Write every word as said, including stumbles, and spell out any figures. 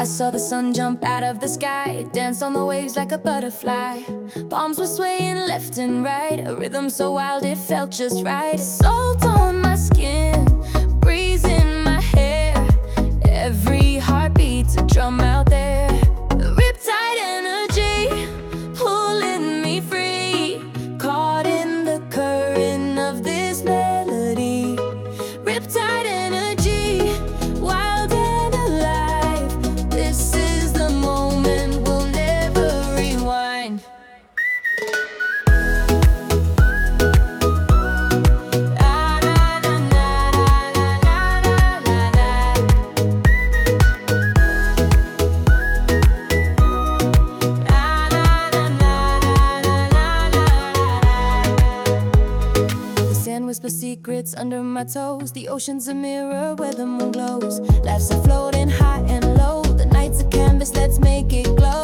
I saw the sun jump out of the sky, dance on the waves like a butterfly. Palms were swaying left and right, a rhythm so wild it felt just right. Salt on my skin, breeze in my hair, every heartbeat's a drum out there. Riptide energy pulling me free, caught in the current of this melody. Riptide energy, wild and alive. This is the moment we'll never rewind. Whisper secrets under my toes. The ocean's a mirror where the moon glows. Laughs are floating high and low. The night's a canvas, let's make it glow.